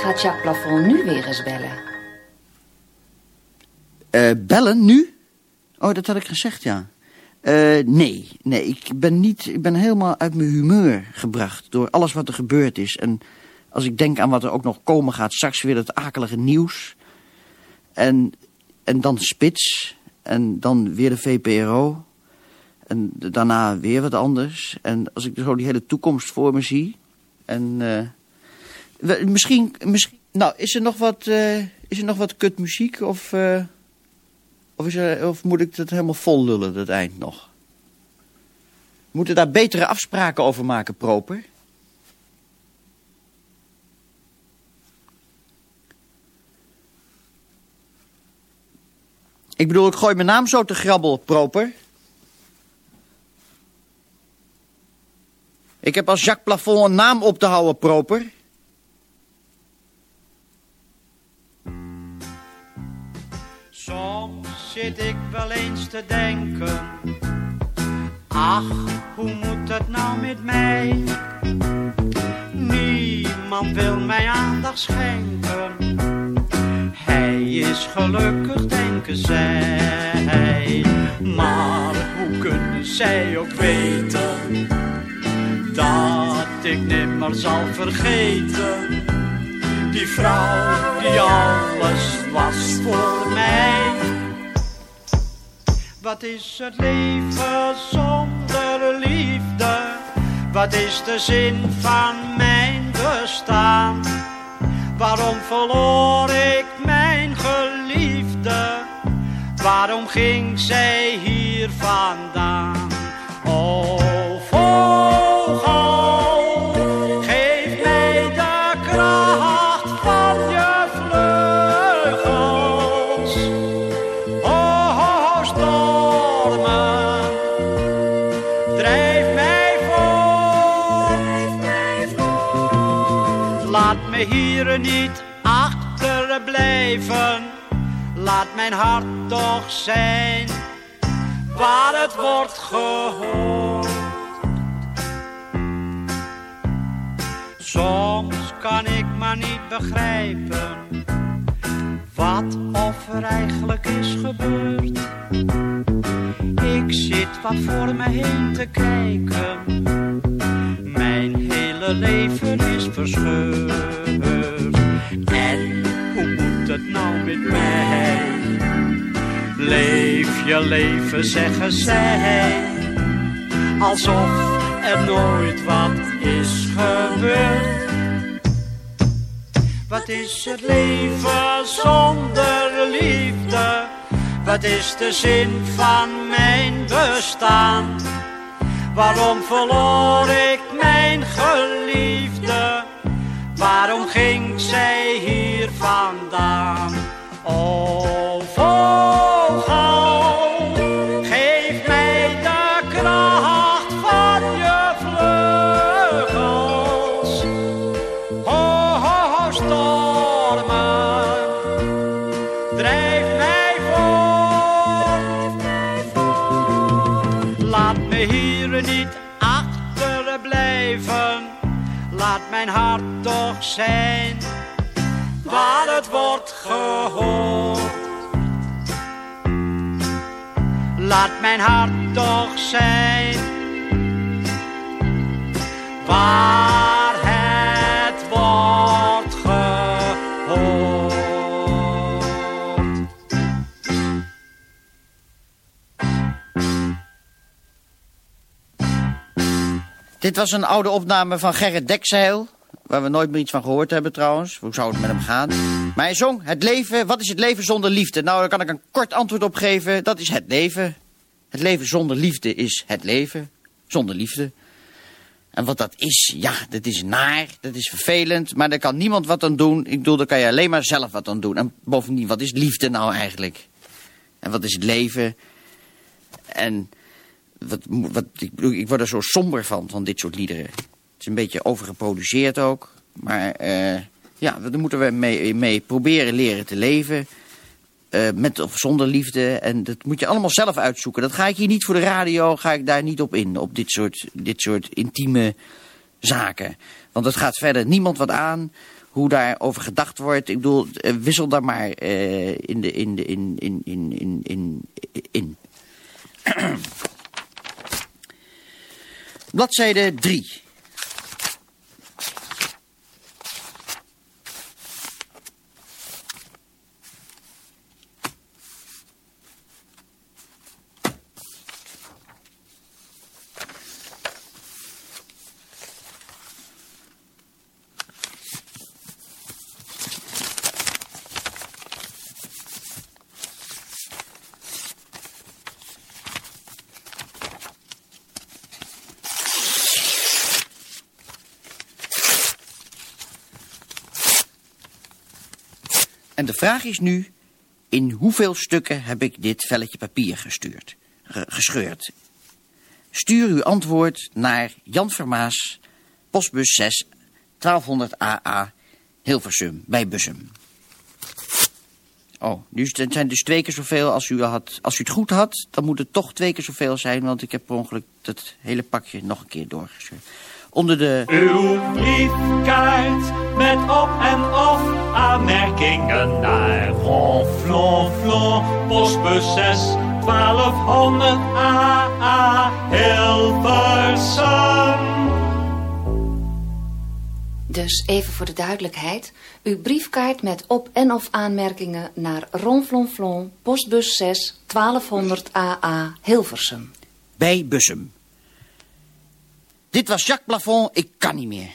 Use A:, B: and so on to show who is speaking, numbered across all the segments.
A: gaat Jacques Plafond nu weer eens bellen?
B: Bellen nu? Oh, dat had ik gezegd, ja. Nee, ik ben helemaal uit mijn humeur gebracht door alles wat er gebeurd is. En als ik denk aan wat er ook nog komen gaat, straks weer dat akelige nieuws. En dan Spits. En dan weer de VPRO. En daarna weer wat anders. En als ik zo die hele toekomst voor me zie. En misschien. Nou, is er nog wat kutmuziek? Of moet ik dat helemaal vol lullen, dat eind nog? We moeten daar betere afspraken over maken, Proper. Ik bedoel, ik gooi mijn naam zo te grabbel, Proper. Ik heb als Jacques Plafond een naam op te houden, Proper.
C: Soms zit ik wel eens te denken, ach, hoe moet het nou met mij? Niemand wil mij aandacht schenken. Hij is gelukkig, denken zij. Maar hoe kunnen zij ook weten dat ik nimmer zal vergeten? Die vrouw die alles was voor mij. Wat is het leven zonder liefde? Wat is de zin van mijn bestaan? Waarom verloor ik mijn geliefde? Waarom ging zij hier vandaan? Oh, vogel, geef mij de kracht van je vleugels. Oh, stormen, drijf mij voort. Laat me hier niet achterblijven. Laat mijn hart toch zijn waar het wordt gehoord. Soms kan ik maar niet begrijpen wat of er eigenlijk is gebeurd. Ik zit wat voor me heen te kijken. Mijn hele leven is verscheurd. En hoe moet het nou met mij? Leef je leven, zeggen zij, alsof er nooit wat is gebeurd. Wat is het leven zonder liefde? Wat is de zin van mijn bestaan? Waarom verloor ik mijn geliefde? Waarom ging zij hier vandaan? Oh, vogel, geef mij de kracht van je vleugels. Oh, stormen, drijf mij voort. Laat me hier niet achterblijven. Laat mijn hart toch zijn waar het wordt gehoord. Laat mijn hart toch zijn waar het wordt gehoord.
B: Dit was een oude opname van Gerrit Dekzeil, waar we nooit meer iets van gehoord hebben trouwens. Hoe zou het met hem gaan? Maar hij zong het leven. Wat is het leven zonder liefde? Nou, daar kan ik een kort antwoord op geven. Dat is het leven. Het leven zonder liefde is het leven zonder liefde. En wat dat is, ja, dat is naar, dat is vervelend, maar daar kan niemand wat aan doen. Ik bedoel, daar kan je alleen maar zelf wat aan doen. En bovendien, wat is liefde nou eigenlijk? En wat is het leven? En ik word er zo somber van dit soort liederen. Het is een beetje overgeproduceerd ook. Maar ja, daar moeten we mee proberen leren te leven. Met of zonder liefde. En dat moet je allemaal zelf uitzoeken. Dat ga ik hier niet voor de radio, ga ik daar niet op in. Op dit soort intieme zaken. Want het gaat verder niemand wat aan hoe daarover gedacht wordt. Ik bedoel, wissel daar maar in. Bladzijde 3. En de vraag is nu, in hoeveel stukken heb ik dit velletje papier gescheurd? Stuur uw antwoord naar Jan Vermaas, postbus 6, 1200 AA, Hilversum, bij Bussum. Oh, dus het zijn dus 2 keer zoveel als u had. Als u het goed had, dan moet het toch 2 keer zoveel zijn, want ik heb per ongeluk het hele pakje nog een keer doorgestuurd. Onder de...
D: Uw briefkaart met op en of aanmerkingen naar Ronflonflon, postbus 6, 1200 AA, Hilversum.
A: Dus even voor de duidelijkheid. Uw briefkaart met op en of aanmerkingen naar Ronflonflon, postbus 6, 1200 AA, Hilversum.
B: Bij Bussum. Dit was Jacques Plafond, ik kan niet meer.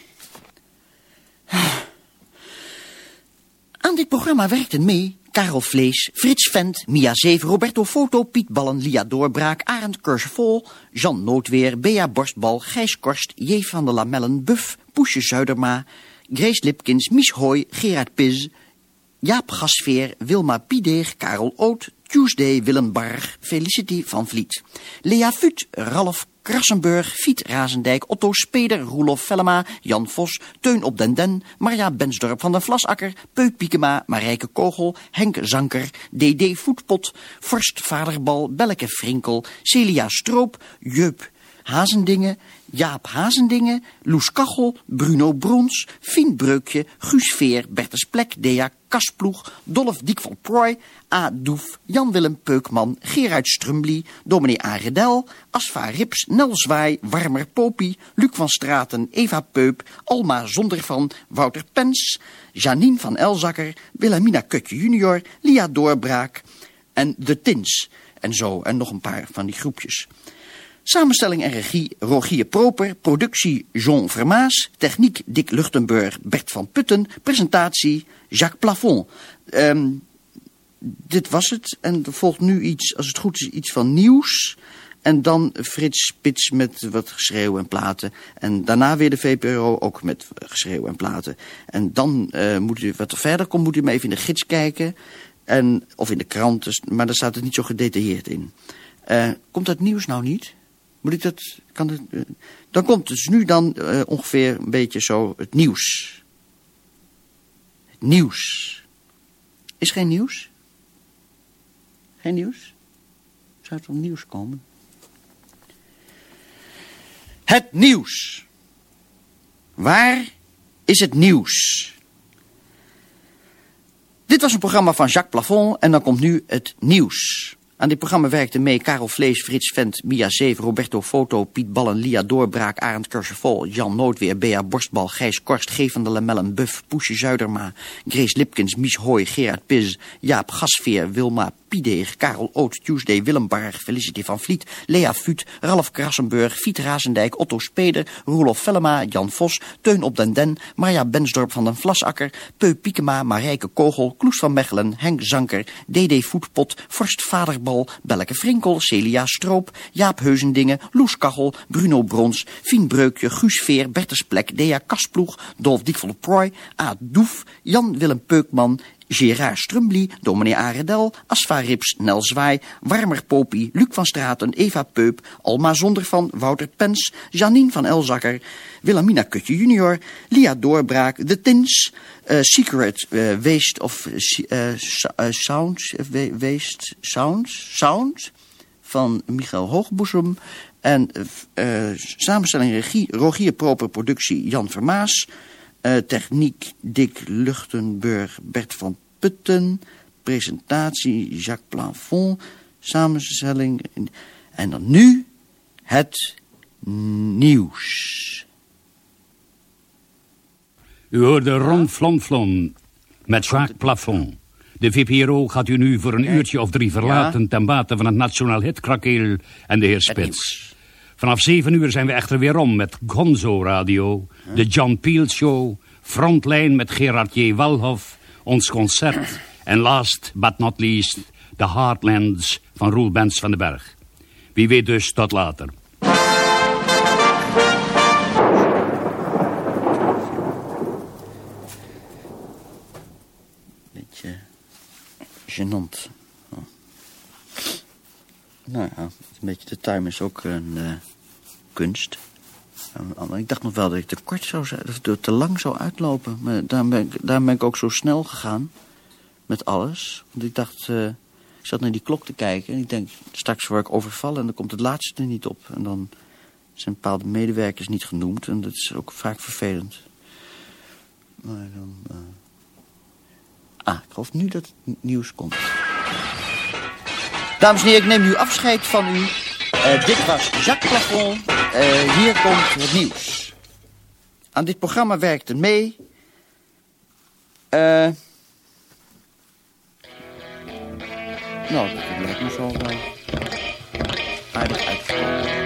B: Aan dit programma werkten mee Karel Vlees, Frits Vent, Mia Zeven, Roberto Foto, Piet Ballen, Lia Doorbraak, Arend Kursevol, Jean Noodweer, Bea Borstbal, Gijs Korst, J. van der Lamellen, Buff, Poesje Zuiderma, Grace Lipkins, Mies Hooi, Gerard Piz, Jaap Gasveer, Wilma Piedeeg, Karel Oot, Tuesday, Willem Barg, Felicity van Vliet, Lea Fut, Ralf Krassenburg, Fiet Razendijk, Otto Speder, Roelof Vellema, Jan Vos, Teun op den Den, Marja Bensdorp van den Vlasakker, Peut Piekema, Marijke Kogel, Henk Zanker, D.D. Voetpot, Forst Vaderbal, Belleke Frinkel, Celia Stroop, Jeup Hazendingen, Jaap Hazendingen, Loes Kachel, Bruno Brons, Fien Breukje, Guus Veer, Bertus Plek, Dea Kasploeg, Dolf Diek van Prooi, A. Doef, Jan-Willem Peukman, Gerard Strumbly, Dominee A. Redel, Asfa Rips, Nel Zwaai, Warmer Popie, Luc van Straten, Eva Peup, Alma Zondervan, Wouter Pens, Janine van Elzakker, Wilhelmina Kutje junior, Lia Doorbraak en De Tins. En zo, en nog een paar van die groepjes. Samenstelling en regie Rogier Proper, productie Jean Vermaas, techniek Dick Luchtenburg, Bert van Putten, presentatie Jacques Plafond. Dit was het en er volgt nu iets, als het goed is, iets van nieuws. En dan Frits Spits met wat geschreeuw en platen. En daarna weer de VPRO ook met geschreeuw en platen. En dan moet u, wat er verder komt, moet u maar even in de gids kijken. Of in de krant, dus, maar daar staat het niet zo gedetailleerd in. Komt dat nieuws nou niet? Moet ik dat, dan komt dus nu dan ongeveer een beetje zo het nieuws. Het nieuws. Is geen nieuws? Geen nieuws? Zou het om nieuws komen? Het nieuws. Waar is het nieuws? Dit was een programma van Jacques Plafond en dan komt nu het nieuws. Aan dit programma werkten mee Karel Vlees, Frits Vent, Mia Zeven, Roberto Foto, Piet Ballen, Lia Doorbraak, Arend Kursevol, Jan Noodweer, Bea Borstbal, Gijs Korst, G. van der Lamellen, Buff, Poesje Zuiderma, Grace Lipkins, Mies Hooi, Gerard Piz, Jaap Gasveer, Wilma Piedeeg, Karel Oot, Tuesday, Willem Barg, Felicity van Vliet, Lea Fut, Ralf Krassenburg, Fiet Razendijk, Otto Speder, Roelof Vellema, Jan Vos, Teun op den Den, Marja Bensdorp van den Vlasakker, Peu Piekema, Marijke Kogel, Kloes van Mechelen, Henk Zanker, D.D. Voetpot, Forst Vaderbal, Belleke Frinkel, Celia Stroop, Jaap Heuzendingen, Loes Kachel, Bruno Brons, Fien Breukje, Guus Veer, Bertus Plek, Dea Kasploeg, Dolf Diek van de Prooi, A. Doef, Jan-Willem Peukman, Gerard Strumbly, Dominee A. Redel, Asfa Rips, Nel Zwaai, Warmer Popie, Luc van Straten, Eva Peup, Alma Zondervan, Wouter Pens, Janine van Elzakker, Wilhelmina Kutje junior, Lia Doorbraak, De Tins, Secret Waste of Sounds, Waste Sounds van Michael Hoogboezem en samenstelling regie Rogier Proper, productie Jan Vermaas. Techniek Dick Luchtenburg, Bert van Putten. Presentatie Jacques Plafond. Samenstelling. En dan nu het nieuws.
E: U hoorde Ronflonflon met Jacques Plafond. De VPRO gaat u nu voor een uurtje of 3 verlaten ten bate van het Nationaal Hitkrakeel en de heer Spits. Vanaf 7 uur zijn we echter weer om met Gonzo Radio, de John Peel Show, Frontline met Gerard J. Walhoff, ons concert en last but not least de Heartlands van Roel Bens van den Berg. Wie weet dus tot later.
B: Beetje gênant. Oh. Nou ja, een beetje de time is ook een kunst. Ik dacht nog wel dat ik te kort zou zijn, of te lang zou uitlopen. Maar daarom ben ik ook zo snel gegaan met alles. Want ik dacht, ik zat naar die klok te kijken en ik denk, straks word ik overvallen en dan komt het laatste er niet op. En dan zijn bepaalde medewerkers niet genoemd en dat is ook vaak vervelend. Maar dan... ik geloof nu dat het nieuws komt. Dames en heren, ik neem nu afscheid van u. Dit was Jacques Plafond. Hier komt het nieuws. Aan dit programma werkte mee... Nou, dat lijkt me zo wel aardig uitgekomen.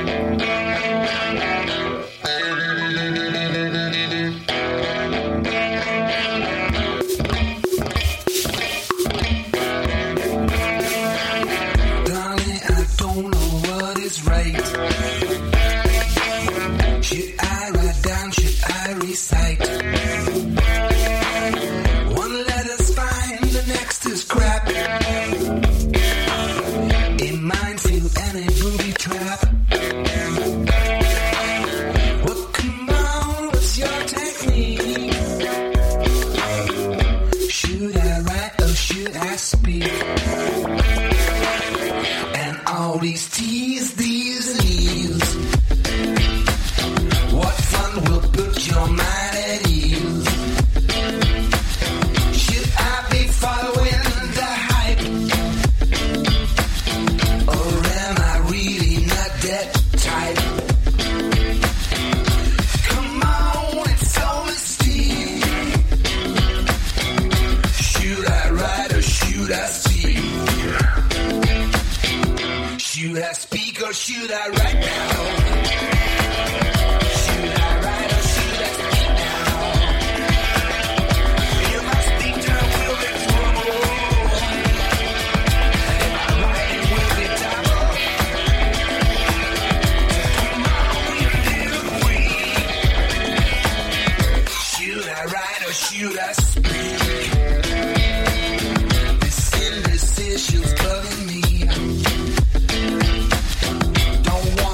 F: Don't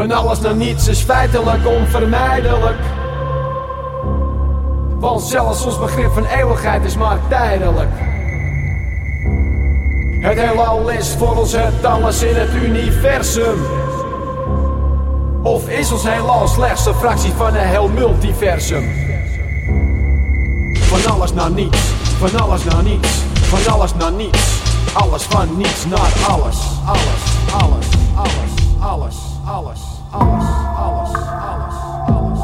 F: Van alles naar niets is feitelijk onvermijdelijk. Want zelfs ons begrip van eeuwigheid is maar tijdelijk. Het heelal is voor ons het alles in het universum. Of is ons heelal slechts een fractie van een heel multiversum? Van alles naar niets, van alles naar niets, van alles naar niets. Alles van niets naar alles, alles, alles, alles, alles, alles, alles, alles, alles, alles.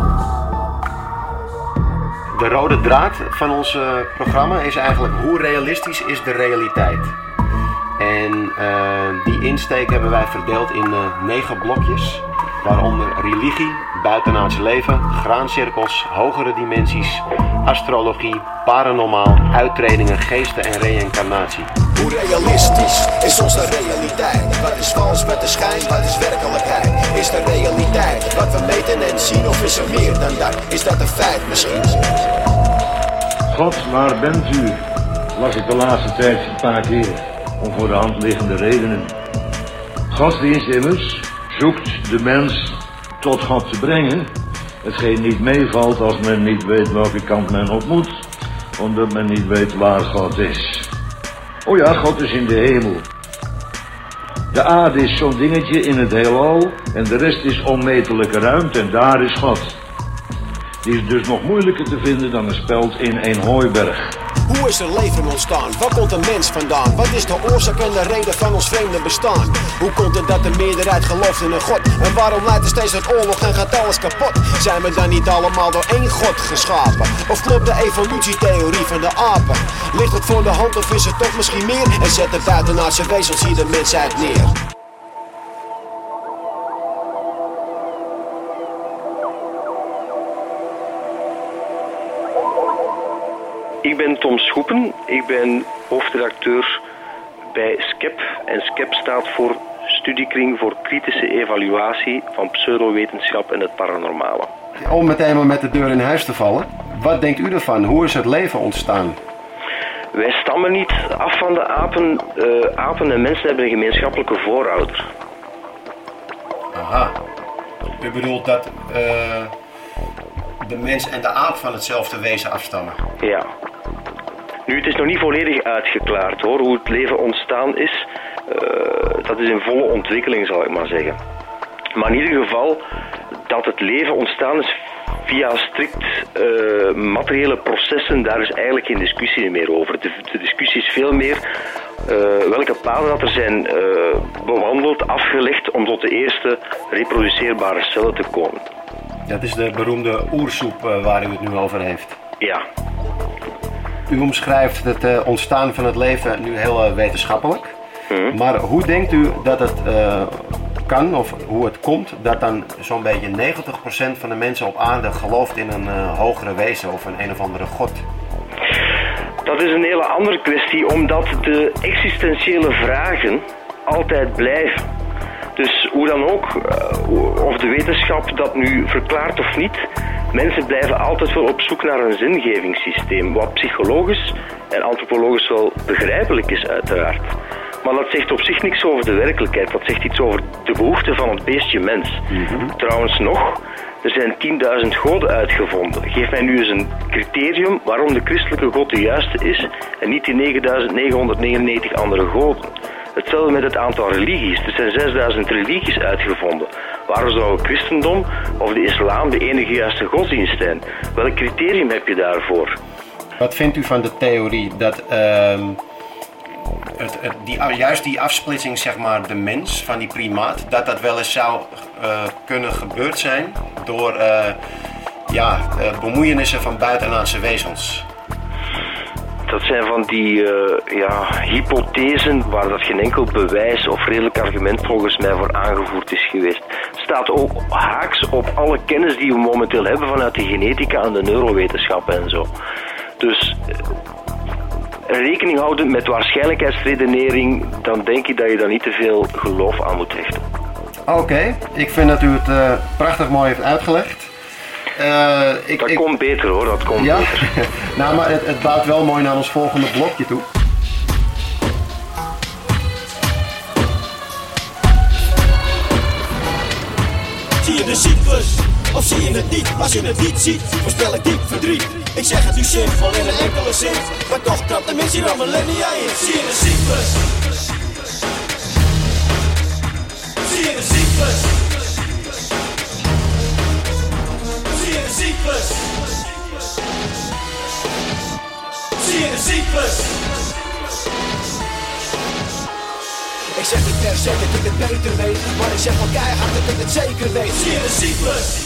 G: De rode draad van ons programma is eigenlijk hoe realistisch is de realiteit. En die insteek hebben wij verdeeld in 9 blokjes. Waaronder religie, buitenaards leven, graancirkels, hogere dimensies, astrologie, paranormaal, uittredingen, geesten en reïncarnatie.
H: Hoe realistisch is onze realiteit? Wat is vals met de schijn, wat is werkelijkheid? Is de realiteit wat we meten en zien of is er meer dan dat? Is dat een feit misschien?
I: God, waar bent u? Las ik de laatste tijd een paar keer, om voor de hand liggende redenen. Godsdienst immers zoekt de mens tot God te brengen, hetgeen niet meevalt als men niet weet welke kant men op moet, omdat men niet weet waar God is. Oh ja, God is in de hemel. De aarde is zo'n dingetje in het heelal en de rest is onmetelijke ruimte en daar is God. Die is dus nog moeilijker te vinden dan een speld in een hooiberg.
H: Hoe is er leven ontstaan? Waar komt een mens vandaan? Wat is de oorzaak en de reden van ons vreemde bestaan? Hoe komt het dat de meerderheid gelooft in een God? En waarom leidt er steeds tot oorlog en gaat alles kapot? Zijn we dan niet allemaal door één God geschapen? Of klopt de evolutietheorie van de apen? Ligt het voor de hand of is het toch misschien meer? En zet de buitenaardse wezens hier de mensheid neer?
J: Ik ben Tom Schoepen, ik ben hoofdredacteur bij SCEP. En SCEP staat voor Studiekring voor Kritische Evaluatie van Pseudowetenschap en het Paranormale.
G: Om meteen maar met de deur in huis te vallen, wat denkt u ervan? Hoe is het leven ontstaan?
J: Wij stammen niet af van de apen. Apen en mensen hebben een gemeenschappelijke voorouder.
G: Aha. U bedoelt dat de mens en de aap van hetzelfde wezen afstammen?
J: Ja. Nu, het is nog niet volledig uitgeklaard hoor, hoe het leven ontstaan is. Dat is in volle ontwikkeling, zal ik maar zeggen. Maar in ieder geval, dat het leven ontstaan is via strikt materiële processen, daar is eigenlijk geen discussie meer over. De discussie is veel meer welke paden dat er zijn bewandeld, afgelegd om tot de eerste reproduceerbare cellen te komen.
G: Dat is de beroemde oersoep waar u het nu over heeft.
J: Ja.
G: U omschrijft het ontstaan van het leven nu heel wetenschappelijk. Maar hoe denkt u dat het kan, of hoe het komt, dat dan zo'n beetje 90% van de mensen op aarde gelooft in een hogere wezen of een of andere god?
J: Dat is een hele andere kwestie, omdat de existentiële vragen altijd blijven. Dus hoe dan ook, of de wetenschap dat nu verklaart of niet, mensen blijven altijd wel op zoek naar een zingevingssysteem, wat psychologisch en antropologisch wel begrijpelijk is uiteraard. Maar dat zegt op zich niks over de werkelijkheid, dat zegt iets over de behoefte van het beestje mens. Trouwens nog, er zijn 10.000 goden uitgevonden. Geef mij nu eens een criterium waarom de christelijke god de juiste is en niet die 9.999 andere goden. Hetzelfde met het aantal religies. Er zijn 6000 religies uitgevonden. Waarom zou het christendom of de islam de enige juiste godsdienst zijn? Welk criterium heb je daarvoor?
G: Wat vindt u van de theorie dat juist die afsplitsing, zeg maar, de mens van die primaat, dat wel eens zou kunnen gebeurd zijn door bemoeienissen van buitenaardse wezens?
J: Dat zijn van die hypothesen waar dat geen enkel bewijs of redelijk argument volgens mij voor aangevoerd is geweest. Het staat ook haaks op alle kennis die we momenteel hebben vanuit de genetica en de neurowetenschappen en zo. Dus rekening houdend met waarschijnlijkheidsredenering, dan denk ik dat je daar niet te veel geloof aan moet hechten.
G: Oké, ik vind dat u het prachtig mooi heeft uitgelegd.
J: Dat komt beter hoor, dat komt beter.
G: Nou, maar het bouwt wel mooi naar ons volgende blokje toe.
H: Of zie je het niet, als je het niet ziet, voorspel ik diep verdriet. Ik zeg het u simpel in een enkele zin, maar toch trapt de mens hier al millennia in. Zie je de cyclus? Zie je de cyclus? Zie je de cyclus? Zie je de cyclus? Ik zeg niet per se dat ik het beter weet, maar ik zeg wel keihard dat ik het zeker weet. Zie je de cyclus?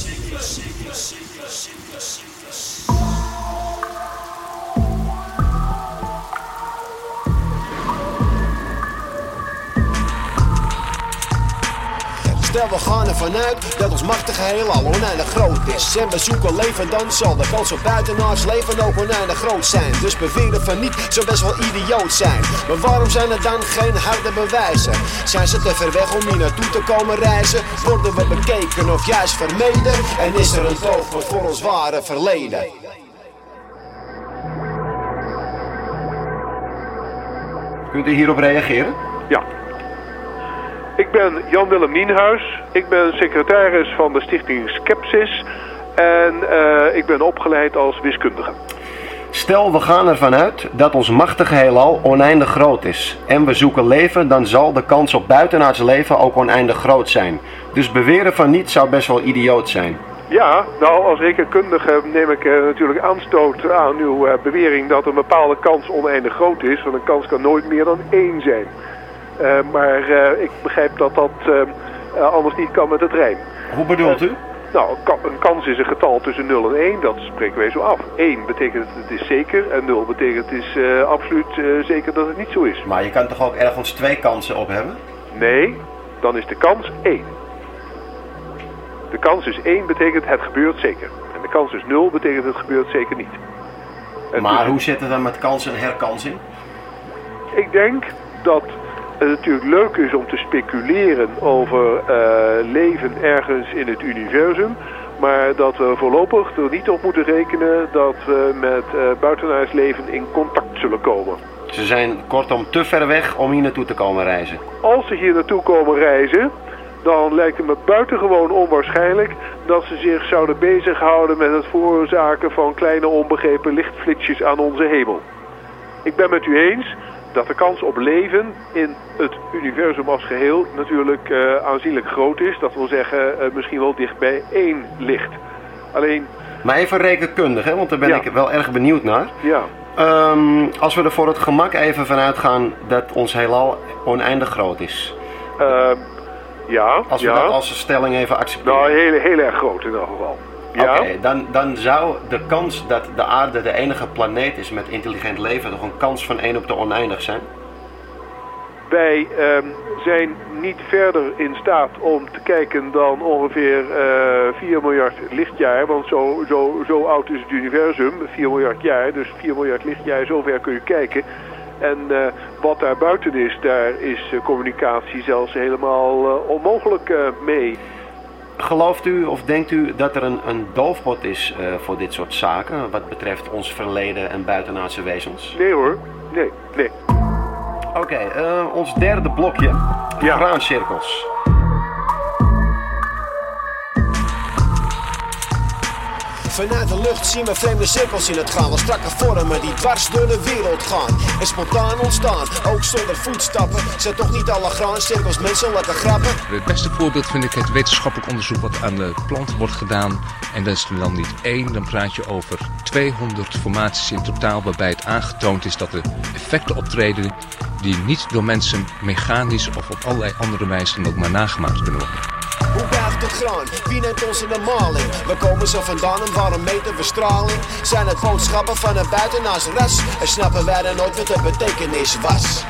H: Stel we gaan ervan uit dat ons machtige heelal oneindig groot is. En we zoeken leven, dan zal de kans op buitenaards leven ook oneindig groot zijn. Dus beweren van niet zou best wel idioot zijn. Maar waarom zijn er dan geen harde bewijzen? Zijn ze te ver weg om hier naartoe te komen reizen? Worden we bekeken of juist vermeden? En is er een doofpot voor ons ware verleden?
G: Kunt u hierop reageren?
K: Ja. Ik ben Jan-Willem Nienhuis. Ik ben secretaris van de stichting Skepsis. En ik ben opgeleid als wiskundige.
G: Stel, we gaan ervan uit dat ons machtige heelal oneindig groot is. En we zoeken leven, dan zal de kans op buitenaards leven ook oneindig groot zijn. Dus beweren van niet zou best wel idioot zijn.
K: Ja, nou als rekenkundige neem ik natuurlijk aanstoot aan uw bewering dat een bepaalde kans oneindig groot is. Want een kans kan nooit meer dan 1 zijn. Maar ik begrijp dat dat anders niet kan met het rijm.
G: Hoe bedoelt u?
K: Nou, een kans is een getal tussen 0 en 1, dat spreken wij zo af. 1 betekent het is zeker en 0 betekent het is absoluut zeker dat het niet zo is.
G: Maar je kan toch ook ergens 2 kansen op hebben?
K: Nee, dan is de kans 1. De kans is 1 betekent het gebeurt zeker. En de kans is 0 betekent het gebeurt zeker niet. En
G: maar
K: dus,
G: hoe zit het dan met kans en herkansing?
K: Ik denk dat het natuurlijk leuk is om te speculeren over leven ergens in het universum. Maar dat we voorlopig er niet op moeten rekenen dat we met buitenaards leven in contact zullen komen.
G: Ze zijn kortom te ver weg om hier naartoe te komen reizen.
K: Als ze hier naartoe komen reizen, dan lijkt het me buitengewoon onwaarschijnlijk dat ze zich zouden bezighouden met het veroorzaken van kleine onbegrepen lichtflitsjes aan onze hemel. Ik ben met u eens dat de kans op leven in het universum als geheel natuurlijk aanzienlijk groot is. Dat wil zeggen misschien wel dicht bij 1 ligt. Alleen...
G: Maar even rekenkundig, hè, want daar ben ik wel erg benieuwd naar.
K: Ja.
G: Als we er voor het gemak even vanuit gaan dat ons heelal oneindig groot is.
K: Ja.
G: Als we dat als stelling even accepteren.
K: Nou, heel erg groot in ieder geval. Ja.
G: Oké, dan zou de kans dat de aarde de enige planeet is met intelligent leven toch een kans van 1 op de oneindig zijn?
K: Wij zijn niet verder in staat om te kijken dan ongeveer 4 miljard lichtjaar. Want zo oud is het universum, 4 miljard jaar. Dus 4 miljard lichtjaar, zover kun je kijken. En wat daar buiten is, daar is communicatie zelfs helemaal onmogelijk mee.
G: Gelooft u of denkt u dat er een doofpot is voor dit soort zaken, wat betreft ons verleden en buitenaardse wezens?
K: Nee hoor, nee.
G: Oké, ons derde blokje, graancirkels.
H: Vanuit de lucht zien we vreemde cirkels in het gaan. Wel strakke vormen die dwars door de wereld gaan. En spontaan ontstaan, ook zonder voetstappen. Zijn toch niet alle graancirkels menselijke grappen?
L: Het beste voorbeeld vind ik het wetenschappelijk onderzoek wat aan de planten wordt gedaan. En dat is er dan niet 1, dan praat je over 200 formaties in totaal. Waarbij het aangetoond is dat er effecten optreden die niet door mensen mechanisch of op allerlei andere wijze dan ook maar nagemaakt kunnen worden.
H: Hoe buigt het graan? Wie neemt ons in de maling? We komen zo vandaan en waarom meten we straling? Zijn het boodschappen van een buitenaars ras? En snappen wij dan nooit wat de betekenis was?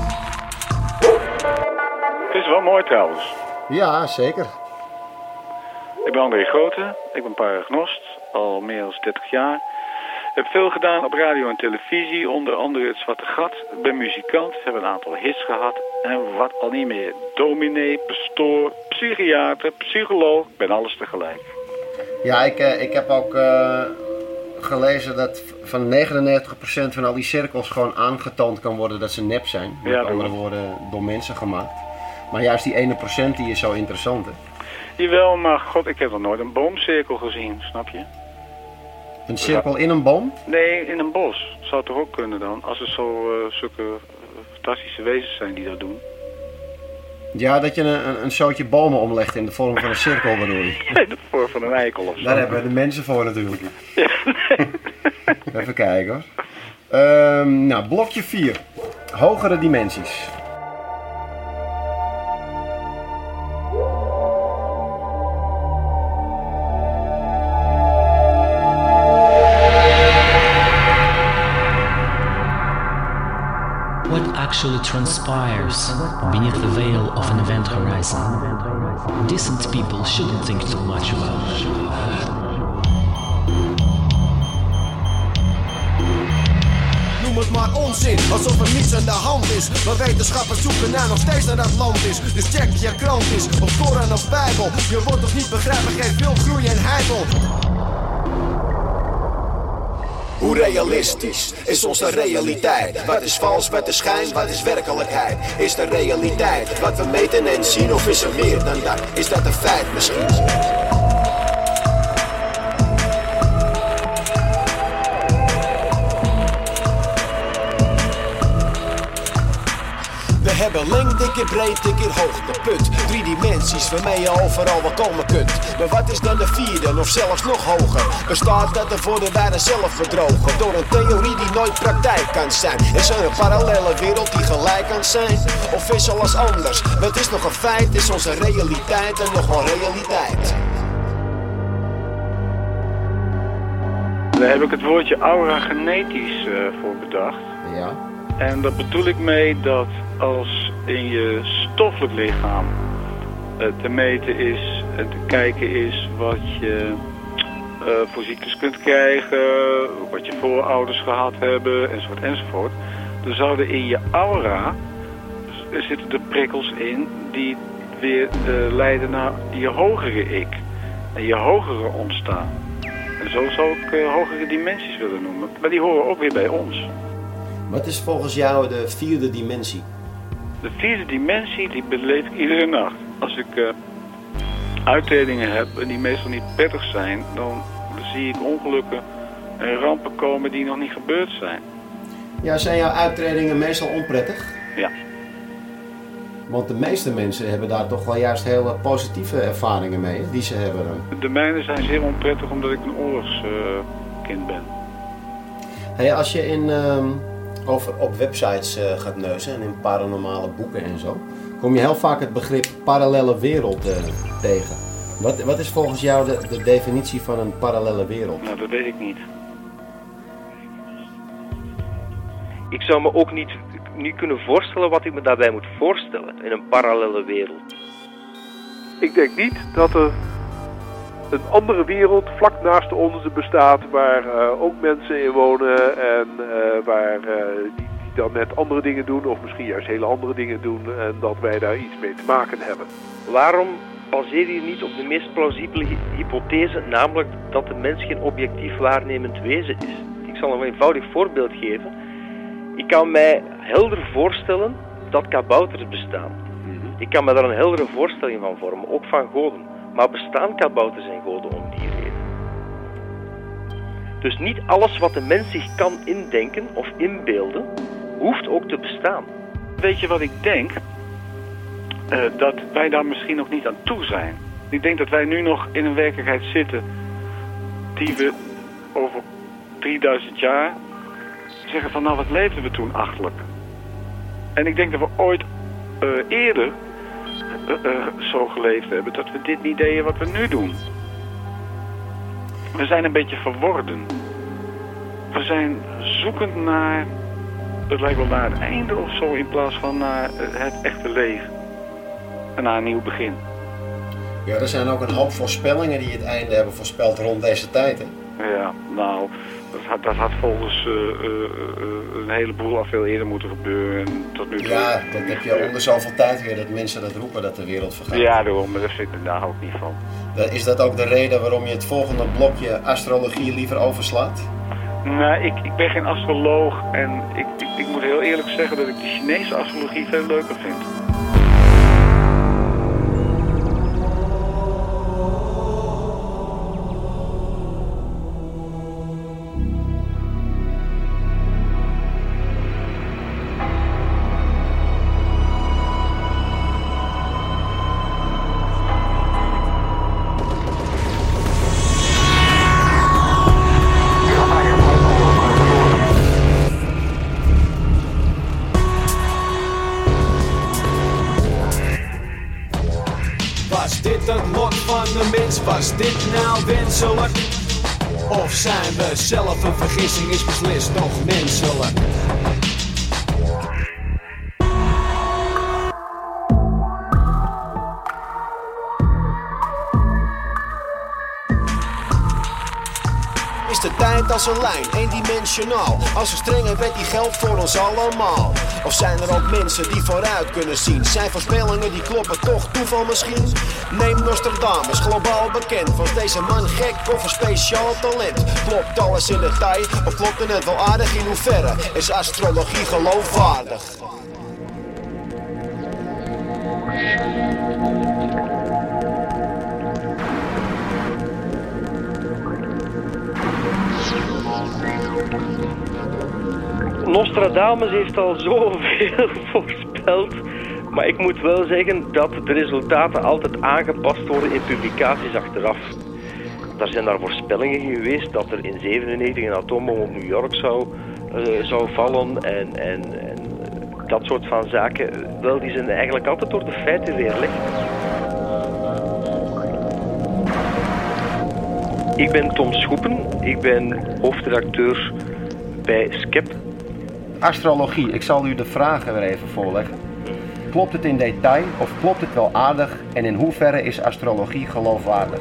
M: Het is wel mooi trouwens.
N: Ja, zeker.
M: Ik ben André Grote, ik ben paragnost, al meer dan 30 jaar. Ik heb veel gedaan op radio en televisie, onder andere Het Zwarte Gat. Ik ben muzikant, heb een aantal hits gehad en wat al niet meer. Dominee, pastoor, psychiater, psycholoog, ik ben alles tegelijk.
N: Ja, ik heb ook gelezen dat van 99% van al die cirkels gewoon aangetoond kan worden dat ze nep zijn. Met andere woorden, door mensen gemaakt. Maar juist die 1% die is zo interessant, hè?
M: Jawel, maar god, ik heb nog nooit een boomcirkel gezien, snap je?
N: Een cirkel in een boom?
M: Nee, in een bos. Zou toch ook kunnen dan, als er zulke fantastische wezens zijn die dat doen.
N: Ja, dat je een zootje bomen omlegt in de vorm van een cirkel, bedoel je?
M: Nee, de vorm van een eikel of zo.
N: Daar hebben we de mensen voor natuurlijk.
M: Ja.
N: Even kijken hoor. Nou, blokje 4. Hogere dimensies.
O: What actually transpires beneath the veil of an event horizon? Decent people shouldn't think too much about it.
H: Noem het maar onzin, alsof er niets aan de hand is. Maar wetenschappers zoeken nog steeds naar dat land is. Dus check je krant is, of Koran of Bijbel. Je wordt toch niet begrijpen, geen veel groei en heibel. Hoe realistisch is onze realiteit? Wat is vals, wat is schijn, wat is werkelijkheid? Is de realiteit wat we meten en zien, of is er meer dan dat? Is dat een feit misschien? We hebben lengte, dikke breed, dikke hoogtepunt. 3 dimensies waarmee je overal wel komen kunt. Maar wat is dan de 4e of zelfs nog hoger? Bestaat dat er voor de waarde zelf verdrogen? Door een theorie die nooit praktijk kan zijn. Is er een parallele wereld die gelijk kan zijn? Of is alles anders? Wat is nog een feit? Is onze realiteit en nog wel realiteit?
M: Daar heb ik het woordje aura genetisch voor bedacht.
N: Ja.
M: En daar bedoel ik mee dat als in je stoffelijk lichaam te meten is en te kijken is wat je voor ziektes kunt krijgen, wat je voorouders gehad hebben, enzovoort, enzovoort. Dan zouden in je aura zitten de prikkels in die weer leiden naar je hogere ik en je hogere ontstaan. En zo zou ik hogere dimensies willen noemen, maar die horen ook weer bij ons.
N: Wat is volgens jou de 4e dimensie?
M: De 4e dimensie die beleef ik iedere nacht. Als ik uittredingen heb en die meestal niet prettig zijn, dan zie ik ongelukken en rampen komen die nog niet gebeurd zijn.
N: Ja, zijn jouw uittredingen meestal onprettig?
M: Ja.
N: Want de meeste mensen hebben daar toch wel juist hele positieve ervaringen mee, die ze hebben dan.
M: De mijne zijn zeer onprettig omdat ik een oorlogskind ben.
N: Hey, als je op websites gaat neuzen en in paranormale boeken en zo, kom je heel vaak het begrip parallelle wereld tegen. Wat is volgens jou de definitie van een parallelle wereld?
M: Nou, dat weet ik niet.
P: Ik zou me ook niet kunnen voorstellen wat ik me daarbij moet voorstellen in een parallelle wereld.
K: Ik denk niet dat er een andere wereld vlak naast onze bestaat waar ook mensen in wonen en waar die dan net andere dingen doen of misschien juist hele andere dingen doen en dat wij daar iets mee te maken hebben.
P: Waarom baseer je niet op de meest plausibele hypothese, namelijk dat de mens geen objectief waarnemend wezen is? Ik zal een eenvoudig voorbeeld geven. Ik kan mij helder voorstellen dat kabouters bestaan. Ik kan me daar een heldere voorstelling van vormen, ook van goden. Maar bestaan kabouters en goden om die reden? Dus niet alles wat de mens zich kan indenken of inbeelden, hoeft ook te bestaan.
M: Weet je wat ik denk? Dat wij daar misschien nog niet aan toe zijn. Ik denk dat wij nu nog in een werkelijkheid zitten die we over 3000 jaar zeggen van nou wat leefden we toen achterlijk. En ik denk dat we ooit eerder zo geleefd hebben dat we dit niet deden wat we nu doen. We zijn een beetje verworden. We zijn zoekend naar, het lijkt wel naar het einde of zo in plaats van naar het echte leven. En naar een nieuw begin.
N: Ja, er zijn ook een hoop voorspellingen die het einde hebben voorspeld rond deze tijd, hè?
M: Ja, nou, dat had volgens een heleboel al veel eerder moeten gebeuren. En tot nu toe...
N: Ja, dat heb je onder zoveel tijd weer dat mensen dat roepen dat de wereld vergaat.
M: Ja, daarom, maar daar hou ik niet van.
N: Is dat ook de reden waarom je het volgende blokje astrologie liever overslaat?
M: Nou, ik ben geen astroloog en ik moet heel eerlijk zeggen dat ik de Chinese astrologie veel leuker vind.
H: was dit nou wenselijk? Of zijn we zelf een vergissing, is beslist nog menselijk? Is de tijd als een lijn, eendimensionaal? Als een strenge wet die geldt voor ons allemaal? Of zijn er ook mensen die vooruit kunnen zien? Zijn voorspellingen die kloppen toch toeval misschien? Neem Nostradamus, globaal bekend. Was deze man gek of een speciaal talent? Klopt alles in detail of klopt het net wel aardig? In hoeverre is astrologie geloofwaardig?
P: Nostradamus heeft al zoveel voorspeld, maar ik moet wel zeggen dat de resultaten altijd aangepast worden in publicaties achteraf. Er zijn daar voorspellingen geweest dat er in 1997 een atoombom op New York zou vallen en dat soort van zaken. Wel, die zijn eigenlijk altijd door de feiten weerlegd. Ik ben Tom Schoepen, ik ben hoofdredacteur bij SCEP.
G: Astrologie, ik zal u de vragen weer even voorleggen. Klopt het in detail of klopt het wel aardig en in hoeverre is astrologie geloofwaardig?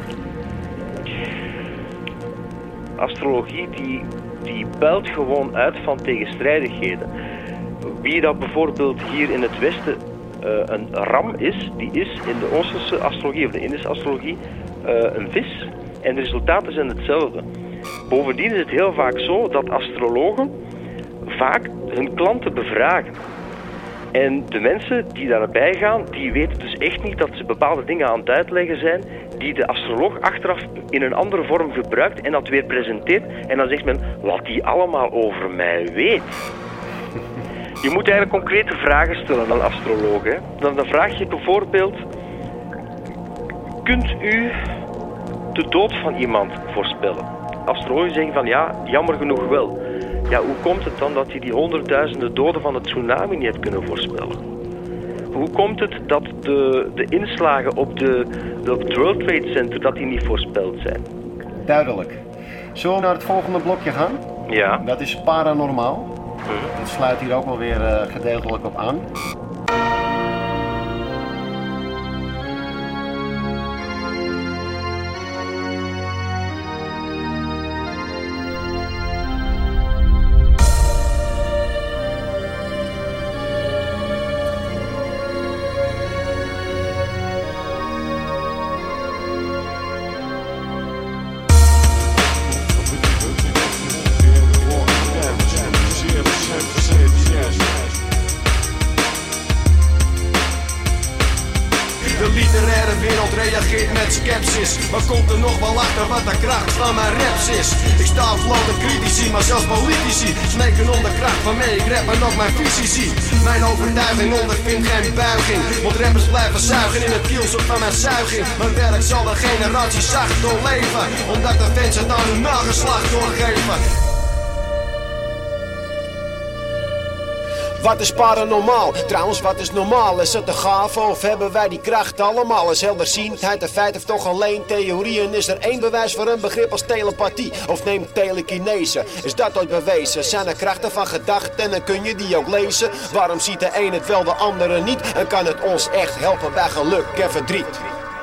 P: Astrologie die puilt gewoon uit van tegenstrijdigheden. Wie dat bijvoorbeeld hier in het Westen een ram is, die is in de Oosterse astrologie of de Indische astrologie een vis. En de resultaten zijn hetzelfde. Bovendien is het heel vaak zo dat astrologen vaak hun klanten bevragen. En de mensen die daarbij gaan, die weten dus echt niet dat ze bepaalde dingen aan het uitleggen zijn die de astroloog achteraf in een andere vorm gebruikt en dat weer presenteert. En dan zegt men, wat die allemaal over mij weet. Je moet eigenlijk concrete vragen stellen aan astrologen. Dan vraag je bijvoorbeeld, kunt u de dood van iemand voorspellen? Astrologen zeggen van ja, jammer genoeg wel. Ja, hoe komt het dan dat hij die honderdduizenden doden van de tsunami niet heeft kunnen voorspellen? Hoe komt het dat de inslagen op het World Trade Center dat die niet voorspeld zijn?
G: Duidelijk. Zullen we naar het volgende blokje gaan?
P: Ja.
G: Dat is paranormaal. Dat sluit hier ook wel weer gedeeltelijk op aan.
H: Maar komt er nog wel achter wat de kracht van mijn raps is? Ik sta afloot de critici, maar zelfs politici smeken om de kracht van mij, ik rap en ook mijn visie zie. Mijn overtuiging ondervindt geen buiging, want rappers blijven zuigen in het kielzog van mijn zuiging. Mijn werk zal de generatie zacht doorleven, omdat de fans het aan hun nageslacht doorgeven. Wat is paranormaal? Trouwens, wat is normaal? Is het een gave of hebben wij die kracht allemaal? Is helderziendheid een feit of toch alleen theorieën? Is er één bewijs voor een begrip als telepathie? Of neem telekinese? Is dat ooit bewezen? Zijn er krachten van gedachten en kun je die ook lezen? Waarom ziet de een het wel, de andere niet? En kan het ons echt helpen bij geluk en verdriet?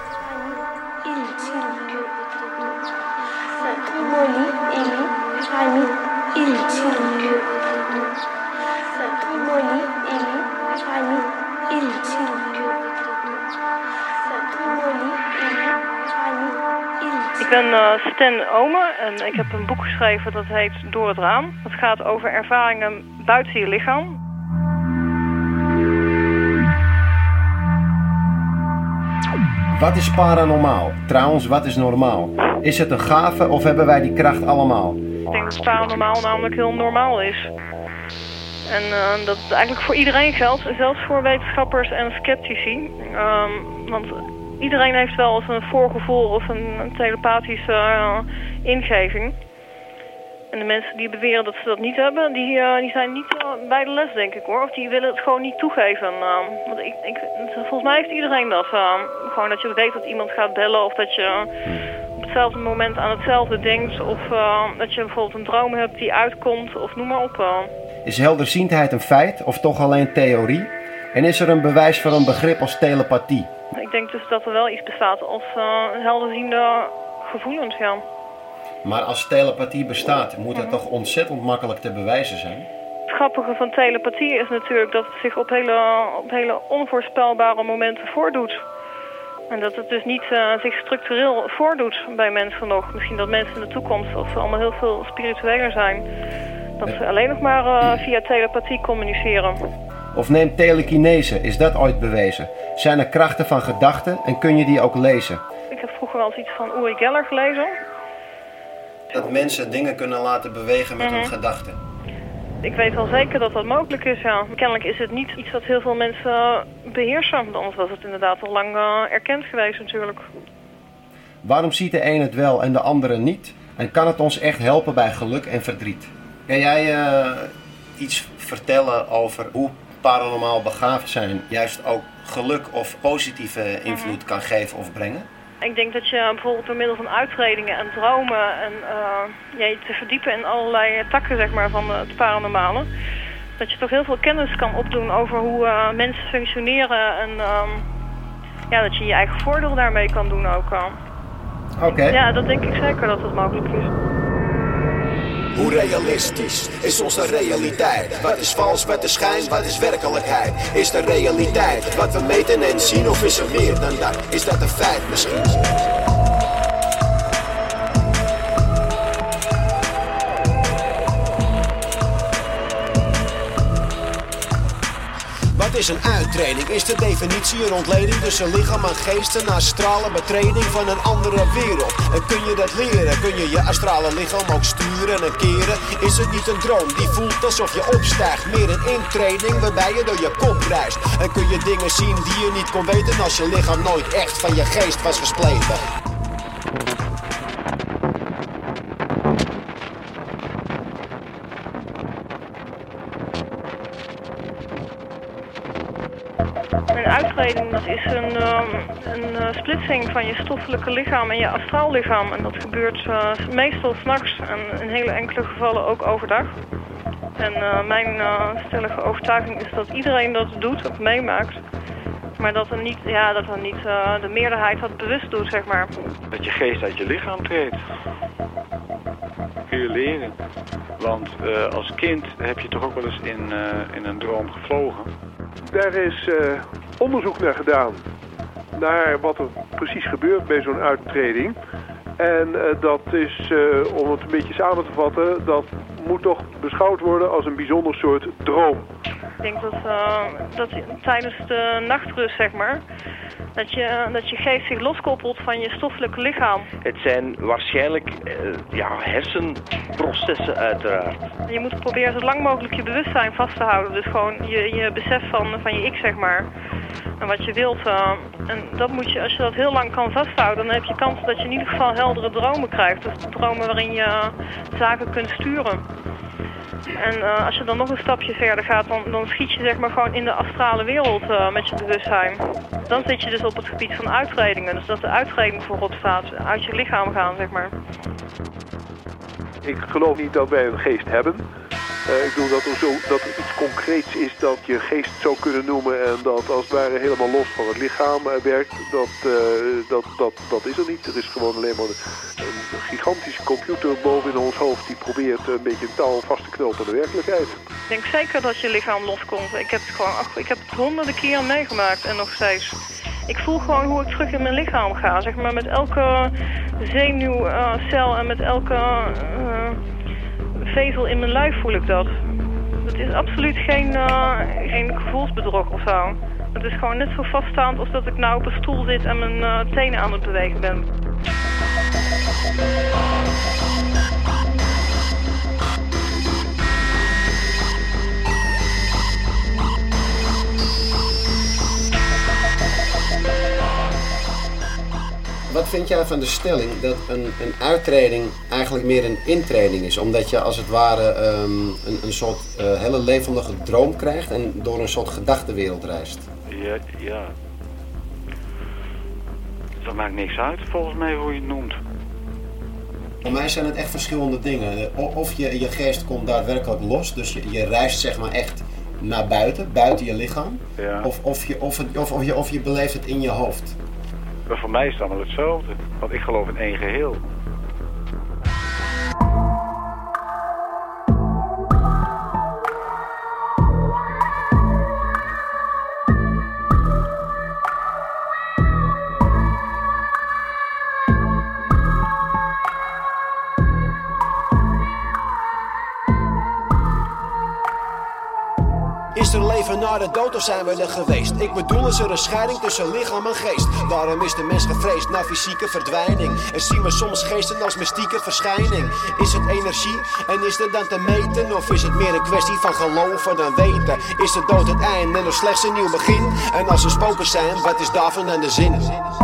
Q: Ik ben Stan Omen en ik heb een boek geschreven dat heet Door het Raam. Het gaat over ervaringen buiten je lichaam.
G: Wat is paranormaal? Trouwens, wat is normaal? Is het een gave of hebben wij die kracht allemaal?
Q: Ik denk dat paranormaal namelijk heel normaal is. En dat het eigenlijk voor iedereen geldt, zelfs voor wetenschappers en sceptici. Want iedereen heeft wel eens een voorgevoel of een telepathische ingeving. En de mensen die beweren dat ze dat niet hebben, die zijn niet bij de les, denk ik hoor. Of die willen het gewoon niet toegeven. Want volgens mij heeft iedereen dat. Gewoon dat je weet dat iemand gaat bellen of dat je op hetzelfde moment aan hetzelfde denkt. Of dat je bijvoorbeeld een droom hebt die uitkomt of noem maar op.
G: Is helderziendheid een feit of toch alleen theorie? En is er een bewijs voor een begrip als telepathie?
Q: Ik denk dus dat er wel iets bestaat als helderziende gevoelens, ja.
G: Maar als telepathie bestaat, moet het toch ontzettend makkelijk te bewijzen zijn?
Q: Het grappige van telepathie is natuurlijk dat het zich op hele onvoorspelbare momenten voordoet. En dat het dus niet zich structureel voordoet bij mensen nog. Misschien dat mensen in de toekomst, als ze allemaal heel veel spiritueler zijn, dat ze alleen nog maar via telepathie communiceren.
G: Of neem telekinese, is dat ooit bewezen? Zijn er krachten van gedachten en kun je die ook lezen?
Q: Ik heb vroeger wel eens iets van Uri Geller gelezen.
G: Dat mensen dingen kunnen laten bewegen met hun gedachten.
Q: Ik weet wel zeker dat dat mogelijk is, ja. Kennelijk is het niet iets dat heel veel mensen beheersen. Anders was het inderdaad al lang erkend geweest natuurlijk.
G: Waarom ziet de een het wel en de andere niet? En kan het ons echt helpen bij geluk en verdriet? Kan jij iets vertellen over hoe paranormaal begaafd zijn juist ook geluk of positieve invloed kan geven of brengen?
Q: Ik denk dat je bijvoorbeeld door middel van uitredingen en dromen en je te verdiepen in allerlei takken zeg maar, van het paranormale, dat je toch heel veel kennis kan opdoen over hoe mensen functioneren en dat je je eigen voordeel daarmee kan doen ook.
G: Oké.
Q: Ja, dat denk ik zeker dat dat mogelijk is.
H: Hoe realistisch is onze realiteit? Wat is vals, wat is schijn, wat is werkelijkheid? Is de realiteit wat we meten en zien of is er meer dan dat? Is dat een feit misschien? Wat is een uittreding? Is de definitie een ontleding tussen lichaam en geest, een astrale betreding van een andere wereld? En kun je dat leren? Kun je je astrale lichaam ook sturen en keren? Is het niet een droom die voelt alsof je opstijgt? Meer een intreding waarbij je door je kop reist. En kun je dingen zien die je niet kon weten als je lichaam nooit echt van je geest was gespleten?
Q: Een uitreding dat is een splitsing van je stoffelijke lichaam en je astraal lichaam. En dat gebeurt meestal 's nachts en in hele enkele gevallen ook overdag. En mijn stellige overtuiging is dat iedereen dat doet of meemaakt. Maar dat er niet de meerderheid dat bewust doet, zeg maar.
M: Dat je geest uit je lichaam treedt. Kun je leren. Want als kind heb je toch ook wel eens in een droom gevlogen.
K: Daar is onderzoek naar gedaan. Naar wat er precies gebeurt bij zo'n uittreding. En dat is, om het een beetje samen te vatten, dat moet toch beschouwd worden als een bijzonder soort droom.
Q: Ik denk dat tijdens de nachtrust, zeg maar, dat je geest zich loskoppelt van je stoffelijke lichaam.
P: Het zijn waarschijnlijk hersenprocessen uiteraard.
Q: Je moet proberen zo lang mogelijk je bewustzijn vast te houden. Dus gewoon je besef van je ik, zeg maar. En wat je wilt. En dat moet je, als je dat heel lang kan vasthouden, dan heb je kans dat je in ieder geval heldere dromen krijgt. Dus dromen waarin je zaken kunt sturen. En als je dan nog een stapje verder gaat, dan schiet je zeg maar gewoon in de astrale wereld met je bewustzijn. Dan zit je dus op het gebied van uitredingen. Dus dat de uitreding voorop staat, uit je lichaam gaan, zeg maar.
K: Ik geloof niet dat wij een geest hebben. Ik bedoel dat er iets concreets is dat je geest zou kunnen noemen en dat als het ware helemaal los van het lichaam werkt, dat is er niet. Er is gewoon alleen maar een gigantische computer boven in ons hoofd die probeert een beetje een touw vast te knopen aan de werkelijkheid.
Q: Ik denk zeker dat je lichaam loskomt. Ik heb het honderden keer meegemaakt en nog steeds. Ik voel gewoon hoe ik terug in mijn lichaam ga, zeg maar, met elke zenuwcel en met elke vezel in mijn lijf voel ik dat. Het is absoluut geen gevoelsbedrog of zo. Het is gewoon net zo vaststaand als dat ik nou op een stoel zit en mijn tenen aan het bewegen ben.
N: vind jij van de stelling dat een uittreding eigenlijk meer een intreding is? Omdat je als het ware een soort hele levendige droom krijgt en door een soort gedachtenwereld reist.
M: Ja. Dat maakt niks uit volgens mij hoe je het noemt.
N: Voor mij zijn het echt verschillende dingen. Of je geest komt daadwerkelijk los, dus je reist zeg maar echt naar buiten je lichaam.
M: Ja.
N: Of je beleeft het in je hoofd.
M: Maar voor mij is het allemaal hetzelfde, want ik geloof in één geheel.
H: Is er leven na de dood of zijn we er geweest? Ik bedoel, is er een scheiding tussen lichaam en geest? Waarom is de mens gevreesd naar fysieke verdwijning? En zien we soms geesten als mystieke verschijning? Is het energie en is het dan te meten? Of is het meer een kwestie van geloven dan weten? Is de dood het einde en er slechts een nieuw begin? En als er spoken zijn, wat is daarvan dan de zin?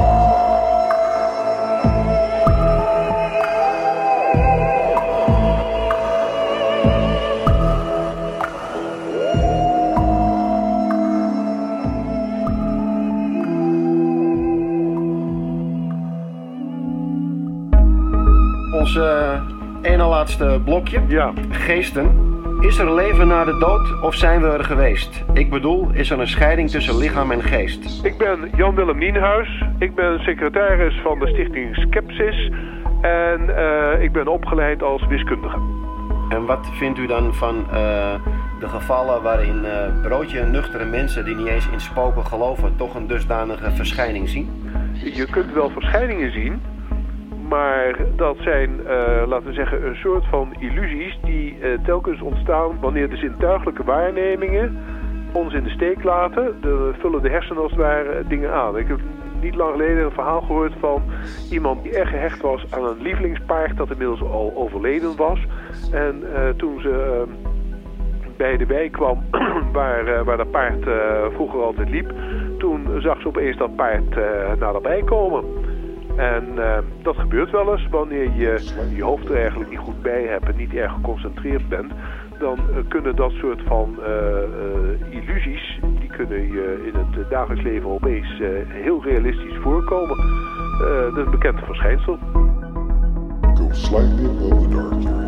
G: Ons ene laatste blokje.
K: Ja.
G: Geesten. Is er leven na de dood of zijn we er geweest? Ik bedoel, is er een scheiding tussen lichaam en geest?
K: Ik ben Jan-Willem Nienhuis. Ik ben secretaris van de stichting Skepsis. En ik ben opgeleid als wiskundige.
G: En wat vindt u dan van de gevallen waarin broodje nuchtere mensen die niet eens in spoken geloven toch een dusdanige verschijning zien?
K: Je kunt wel verschijningen zien. Maar dat zijn, laten we zeggen, een soort van illusies die telkens ontstaan wanneer de zintuigelijke waarnemingen ons in de steek laten. Vullen de hersenen als het ware dingen aan. Ik heb niet lang geleden een verhaal gehoord van iemand die erg gehecht was aan een lievelingspaard dat inmiddels al overleden was. En toen ze bij de wei kwam waar dat paard vroeger altijd liep, toen zag ze opeens dat paard naderbij komen. En dat gebeurt wel eens wanneer je je hoofd er eigenlijk niet goed bij hebt en niet erg geconcentreerd bent. Dan kunnen dat soort van illusies, die kunnen je in het dagelijks leven opeens heel realistisch voorkomen. Dat is een bekend verschijnsel.
R: Go slightly above the dark area.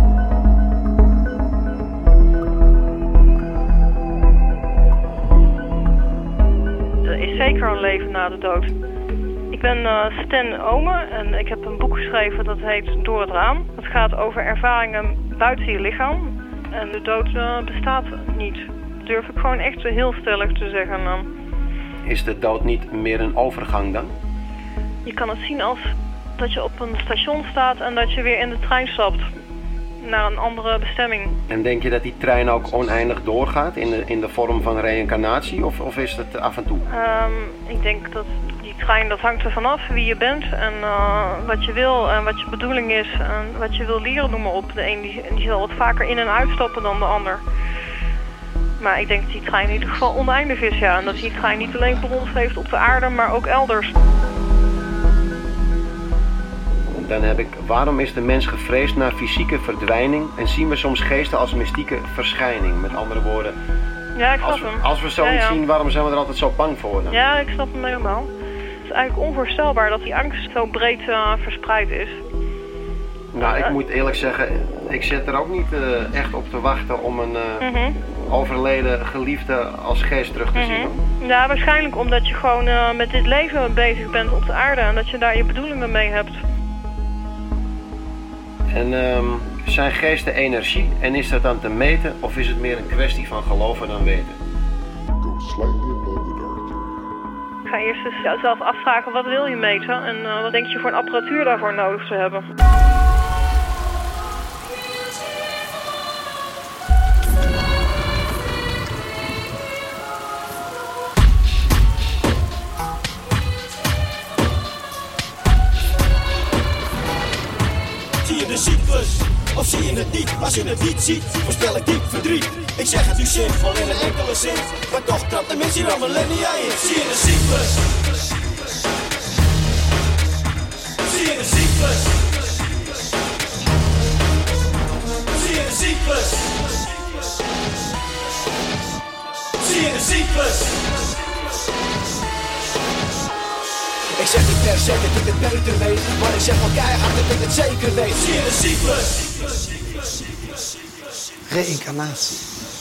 Q: Er is zeker een leven na de dood. Ik ben Stan Omen en ik heb een boek geschreven dat heet Door het Raam. Het gaat over ervaringen buiten je lichaam. En de dood bestaat niet. Dat durf ik gewoon echt heel stellig te zeggen.
G: Is de dood niet meer een overgang dan?
Q: Je kan het zien als dat je op een station staat en dat je weer in de trein stapt. Naar een andere bestemming.
G: En denk je dat die trein ook oneindig doorgaat in de vorm van reïncarnatie of is het af en toe?
Q: Ik denk dat die trein, dat hangt er vanaf wie je bent en wat je wil en wat je bedoeling is en wat je wil leren, noem maar op. De een die zal wat vaker in en uitstappen dan de ander. Maar ik denk dat die trein in ieder geval oneindig is, ja. En dat die trein niet alleen voor ons heeft op de aarde, maar ook elders.
G: Dan heb ik, waarom is de mens gevreesd naar fysieke verdwijning en zien we soms geesten als mystieke verschijning? Met andere woorden,
Q: ja, ik snap hem.
G: Als we zoiets zien, waarom zijn we er altijd zo bang voor dan?
Q: Ja, ik snap hem helemaal. Het is eigenlijk onvoorstelbaar dat die angst zo breed verspreid is.
G: Nou, ik moet eerlijk zeggen, ik zit er ook niet echt op te wachten om een overleden geliefde als geest terug te zien.
Q: Ja, waarschijnlijk omdat je gewoon met dit leven bezig bent op de aarde en dat je daar je bedoelingen mee hebt.
G: En zijn geesten energie en is dat dan te meten of is het meer een kwestie van geloven dan weten?
R: Go slightly above the dark area.
Q: Ik ga eerst eens jezelf afvragen wat wil je meten en wat denk je voor een apparatuur daarvoor nodig te hebben.
H: Zie je de cyclus, of zie je het niet? Als je het niet ziet, voorspel ik diep verdriet. Ik zeg het u zinvol in een enkele zin, maar toch trapt de mens hier al millennia in. Zie je de cyclus?
F: Zie je de cyclus? Zie je de cyclus? Zie je de cyclus?
H: Ik zeg niet per se dat ik het beter weet, maar ik zeg wel keihard dat ik het zeker weet.
F: Zie je de cyclus?
S: Reïncarnatie.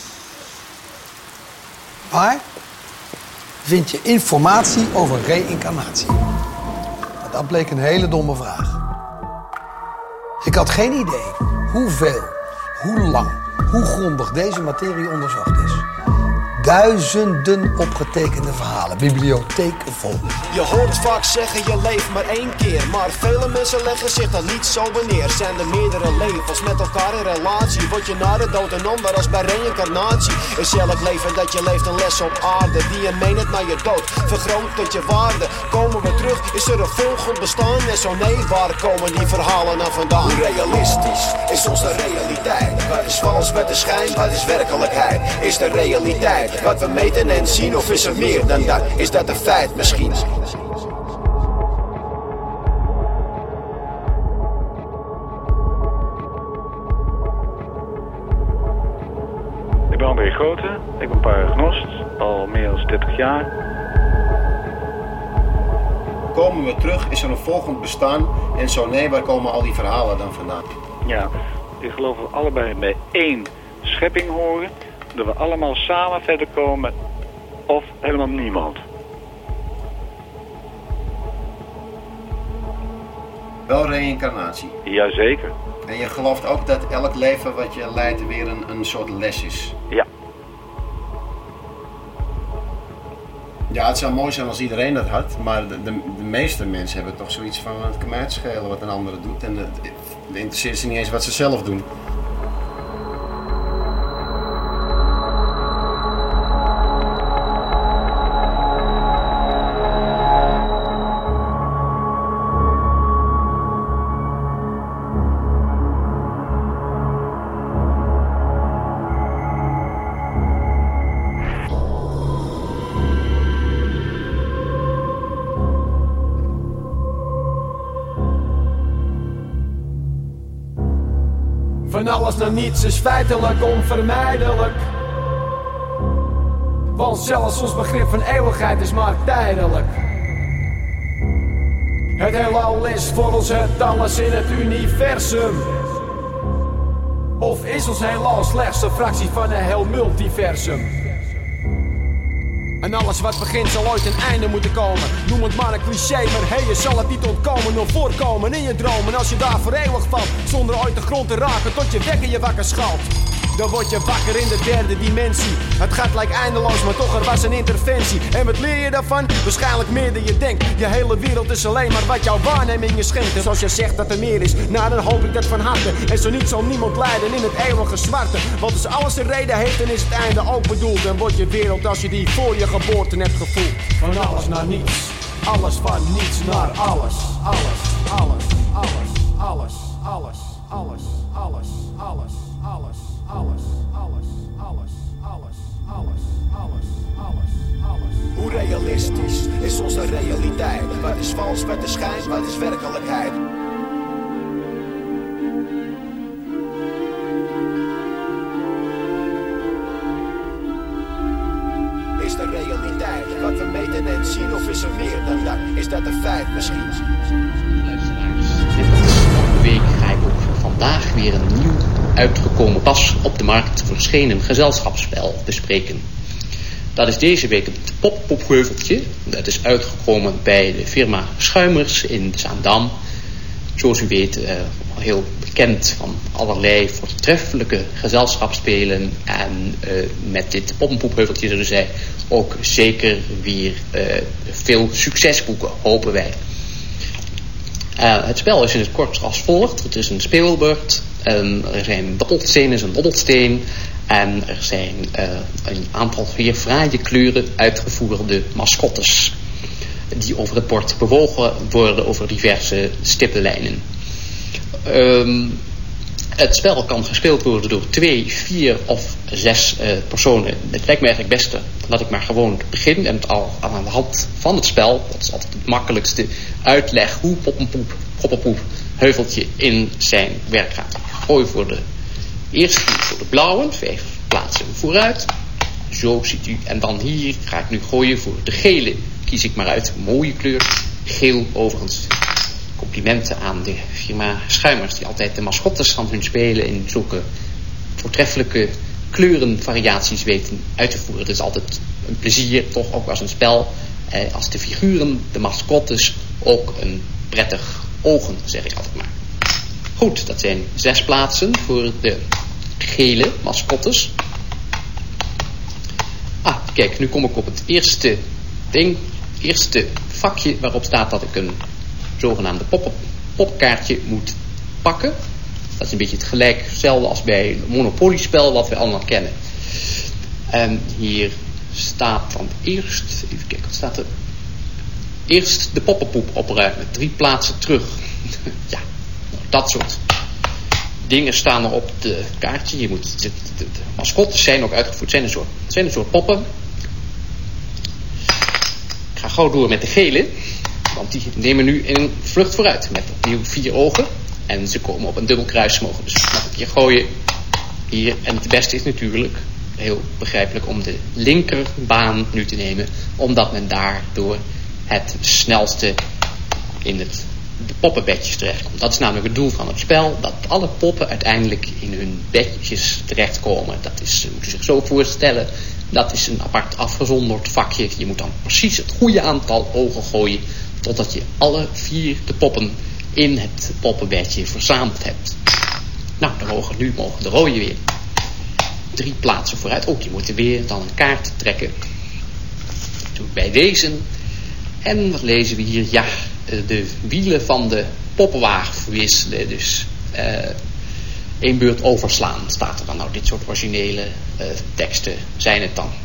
S: Waar vind je informatie over reïncarnatie? Dat bleek een hele domme vraag. Ik had geen idee hoeveel, hoe lang, hoe grondig deze materie onderzocht is. Duizenden opgetekende verhalen, bibliotheken vol.
H: Je hoort vaak zeggen je leeft maar één keer, maar vele mensen leggen zich dat niet zo wanneer. Zijn er meerdere levens met elkaar in relatie? Word je na de dood een ander als bij reïncarnatie? Is elk leven dat je leeft een les op aarde die je meeneemt naar je dood? Vergroot dat je waarde? Komen we terug? Is er een volgend bestaan? En zo nee, waar komen die verhalen nou vandaan?
T: Hoe realistisch is onze realiteit? Wat is vals, wat is schijn, wat is werkelijkheid? Is de realiteit wat we meten en zien, of is er meer dan dat? Is dat een feit misschien?
M: Ik ben André Grote, ik ben paragnost, al meer dan 30 jaar.
G: Komen we terug, is er een volgend bestaan? En zo nee, waar komen al die verhalen dan vandaan?
M: Ja, ik geloof dat we allebei bij één schepping horen. Dat we allemaal samen verder komen of helemaal niemand.
G: Wel reïncarnatie?
M: Jazeker.
G: En je gelooft ook dat elk leven wat je leidt weer een soort les is?
M: Ja.
G: Ja, het zou mooi zijn als iedereen dat had, maar de meeste mensen hebben toch zoiets van het kan mij het schelen wat een andere doet. En het interesseert ze niet eens wat ze zelf doen.
F: Van alles naar niets is feitelijk onvermijdelijk. Want zelfs ons begrip van eeuwigheid is maar tijdelijk. Het heelal is voor ons het alles in het universum. Of is ons heelal slechts een fractie van een heel multiversum? En alles wat begint zal ooit een einde moeten komen. Noem het maar een cliché, maar hey, je zal het niet ontkomen of voorkomen in je dromen. Als je daar voor eeuwig valt, zonder ooit de grond te raken tot je wekker je wakker schalt. Dan word je wakker in de derde dimensie. Het gaat lijkt eindeloos, maar toch er was een interventie. En wat leer je daarvan? Waarschijnlijk meer dan je denkt. Je hele wereld is alleen maar wat jouw waarneming je schenkt. En als je zegt dat er meer is, nou dan hoop ik dat van harte. En zo niet zal niemand lijden in het eeuwige zwarte. Want als alles een reden heeft, dan is het einde ook bedoeld. Dan wordt je wereld als je die voor je geboorte hebt gevoeld. Van alles naar niets, alles van niets naar alles. Alles, alles, alles, alles, alles, alles, alles, alles, alles. Alles, alles, alles, alles, alles, alles, alles, alles.
T: Hoe realistisch is onze realiteit? Wat is vals, wat is schijn, wat is werkelijkheid? Is de realiteit wat we meten en zien, of is er meer dan dat? Is dat een feit misschien?
U: Elke week ga ik ook vandaag weer een nieuw uitgekomen, pas op de markt verschenen gezelschapsspel bespreken. Dat is deze week het Pop-Popheuveltje. Dat is uitgekomen bij de firma Schuimers in Zaandam. Zoals u weet heel bekend van allerlei voortreffelijke gezelschapsspelen. En met dit Pop-Popheuveltje zullen zij ook zeker weer veel succes boeken, hopen wij. Het spel is in het kort als volgt. Het is een speelbeurt. Er zijn dobbelstenen, is een dobbelsteen. En er zijn een aantal weer fraaie kleuren uitgevoerde mascottes. Die over het bord bewogen worden over diverse stippenlijnen. Het spel kan gespeeld worden door 2, 4 of 6 personen. Het lijkt me eigenlijk het beste dat ik maar gewoon begin en het al aan de hand van het spel, dat is altijd het makkelijkste, uitleg hoe Pop en Poep poppenpoepheuveltje in zijn werk gaat. Gooi voor de eerste voor de blauwe, 5 plaatsen vooruit. Zo ziet u. En dan hier ga ik nu gooien voor de gele. Kies ik maar uit. Mooie kleur. Geel overigens. Complimenten aan de firma Schuimers, die altijd de mascottes van hun spelen in zulke voortreffelijke kleurenvariaties weten uit te voeren. Het is altijd een plezier, toch ook als een spel. Als de figuren, de mascottes, ook een prettig ogen, zeg ik altijd maar. Goed, dat zijn 6 plaatsen voor de gele mascottes. Kijk, nu kom ik op het eerste ding, eerste vakje waarop staat dat ik een zogenaamde popkaartje moet pakken. Dat is een beetje hetzelfde als bij het Monopoly-spel wat we allemaal kennen. En hier staat dan eerst, even kijken, wat staat er? Eerst de poppenpoep opruimen, 3 plaatsen terug. Ja, dat soort dingen staan er op de kaartje. Je moet, de mascottes zijn ook uitgevoerd, zijn een soort poppen. Ik ga gauw door met de gele, want die nemen nu een vlucht vooruit met opnieuw 4 ogen. En ze komen op een dubbel kruis mogen. Dus nog een keer gooien hier. En het beste is natuurlijk, heel begrijpelijk, om de linkerbaan nu te nemen. Omdat men daardoor het snelste in de poppenbedjes terechtkomt. Dat is namelijk het doel van het spel. Dat alle poppen uiteindelijk in hun bedjes terechtkomen. Dat is, moet u zich zo voorstellen. Dat is een apart afgezonderd vakje. Je moet dan precies het goede aantal ogen gooien. Totdat je alle 4 de poppen in het poppenbedje verzameld hebt. Nou, nu mogen de rode weer 3 plaatsen vooruit. Ook die moeten weer dan een kaart trekken. Dat doe ik bij deze. En wat lezen we hier? Ja, de wielen van de poppenwagen verwisselen. Dus 1 beurt overslaan staat er dan. Nou, dit soort originele teksten zijn het dan.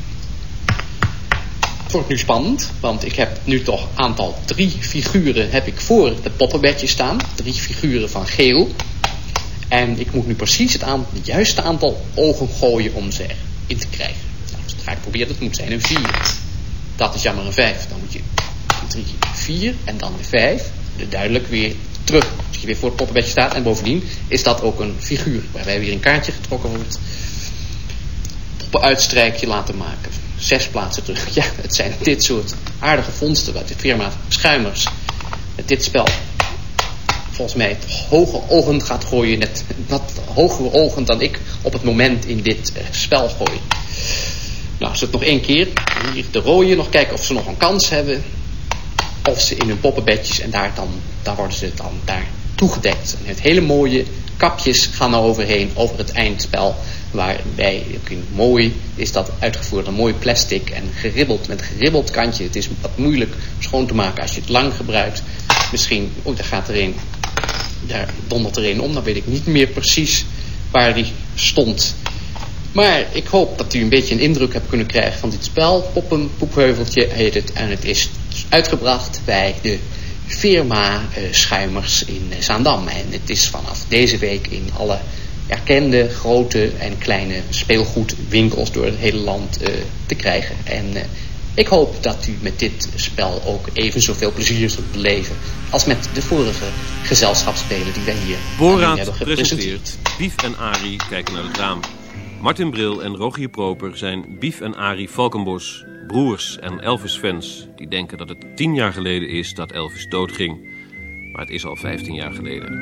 U: Het wordt nu spannend, want ik heb nu toch aantal 3 figuren heb ik voor het poppenbedje staan. 3 figuren van geel. En ik moet nu precies het juiste aantal ogen gooien om ze erin te krijgen. Nou, dus dat ga ik proberen. Dat moet zijn een 4. Dat is jammer een 5. Dan moet je 3, 4 en dan de 5. Duidelijk weer terug. Als je weer voor het poppenbedje staat. En bovendien is dat ook een figuur. Waarbij weer een kaartje getrokken wordt. Poppenuitstrijkje laten maken. 6 plaatsen terug. Ja, het zijn dit soort aardige vondsten uit de firma Schuimers. Met dit spel volgens mij hoge ogen gaat gooien. Net wat hogere ogen dan ik op het moment in dit spel gooi. Nou, is het nog 1 keer. Hier de rode, nog kijken of ze nog een kans hebben. Of ze in hun poppenbedjes en daar worden ze dan daar toegedekt. En het hele mooie kapjes gaan er overheen, over het eindspel. Waarbij mooi is dat uitgevoerd, een mooi plastic en geribbeld met een geribbeld kantje. Het is wat moeilijk schoon te maken als je het lang gebruikt. Misschien, daar dondert er een om, dan weet ik niet meer precies waar die stond. Maar ik hoop dat u een beetje een indruk hebt kunnen krijgen van dit spel. Poppenpoepheuveltje heet het en het is uitgebracht bij de firma Schuimers in Zaandam. En het is vanaf deze week in alle erkende grote en kleine speelgoedwinkels door het hele land te krijgen. En ik hoop dat u met dit spel ook even zoveel plezier zult beleven als met de vorige gezelschapsspelen die wij hier hebben gepresenteerd.
C: Bief en Arie kijken naar het raam. Martin Bril en Rogier Proper zijn Bief en Arie Valkenbos, broers en Elvis-fans die denken dat het 10 jaar geleden is dat Elvis doodging. Maar het is al 15 jaar geleden.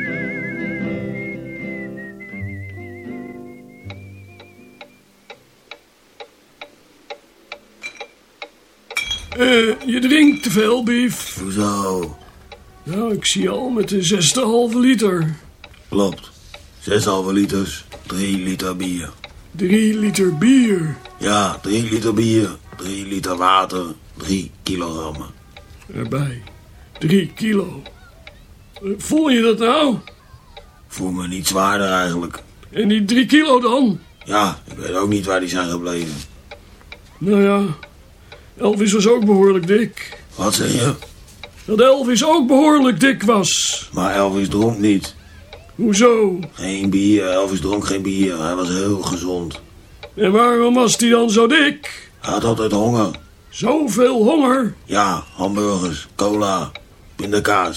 V: Je drinkt te veel, Bief.
W: Hoezo?
V: Ja, ik zie al met de 6,5 liter.
W: Klopt. 6,5 liters, 3 liter bier.
V: 3 liter bier?
W: Ja, 3 liter bier, 3 liter water, 3 kilogrammen.
V: Erbij. 3 kilo. Voel je dat nou?
W: Voel me niet zwaarder eigenlijk.
V: En die 3 kilo dan?
W: Ja, ik weet ook niet waar die zijn gebleven.
V: Nou ja, Elvis was ook behoorlijk dik.
W: Wat zeg je?
V: Dat Elvis ook behoorlijk dik was.
W: Maar Elvis dronk niet.
V: Hoezo?
W: Geen bier, Elvis dronk geen bier. Hij was heel gezond.
V: En waarom was hij dan zo dik?
W: Hij had altijd honger.
V: Zoveel honger?
W: Ja, hamburgers, cola, pindakaas.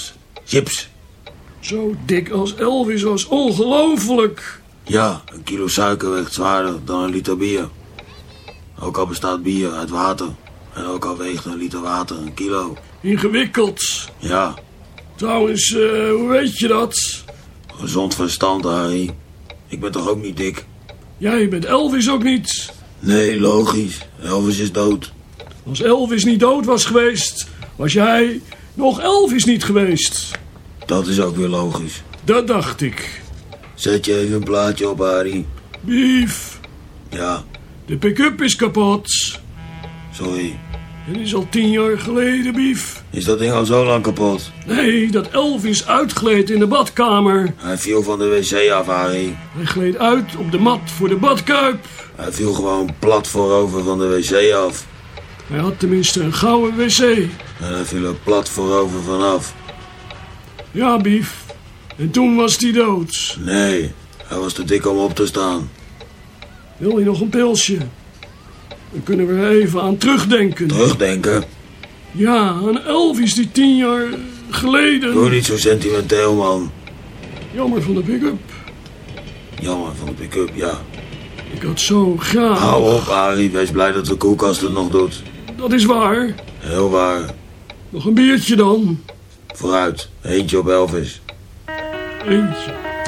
W: Chips.
V: Zo dik als Elvis was, ongelooflijk.
W: Ja, 1 kilo suiker weegt zwaarder dan 1 liter bier. Ook al bestaat bier uit water. En ook al weegt 1 liter water 1 kilo.
V: Ingewikkeld.
W: Ja.
V: Trouwens, hoe weet je dat?
W: Gezond verstand, Harry. Ik ben toch ook niet dik?
V: Jij bent Elvis ook niet.
W: Nee, logisch. Elvis is dood.
V: Als Elvis niet dood was geweest, was jij nog Elvis niet geweest.
W: Dat is ook weer logisch.
V: Dat dacht ik.
W: Zet je even een plaatje op, Harry.
V: Bief.
W: Ja.
V: De pick-up is kapot.
W: Sorry.
V: Het is al 10 jaar geleden, Bief.
W: Is dat ding al zo lang kapot?
V: Nee, dat Elvis uitgleed in de badkamer.
W: Hij viel van de wc af, Harry.
V: Hij gleed uit op de mat voor de badkuip.
W: Hij viel gewoon plat voorover van de wc af.
V: Hij had tenminste een gouden wc.
W: En hij viel er plat voorover vanaf.
V: Ja, Bief. En toen was hij dood.
W: Nee, hij was te dik om op te staan.
V: Wil je nog een pilsje? Dan kunnen we er even aan terugdenken.
W: Terugdenken?
V: Ja, aan Elvis die 10 jaar geleden.
W: Doe niet zo sentimenteel, man.
V: Jammer van de pick-up.
W: Jammer van de pick-up, ja.
V: Ik had zo graag...
W: Hou op, Harry. Wees blij dat de koelkast het nog doet.
V: Dat is waar.
W: Heel waar.
V: Nog een biertje dan.
W: Vooruit. Eentje op Elvis.
V: Eentje.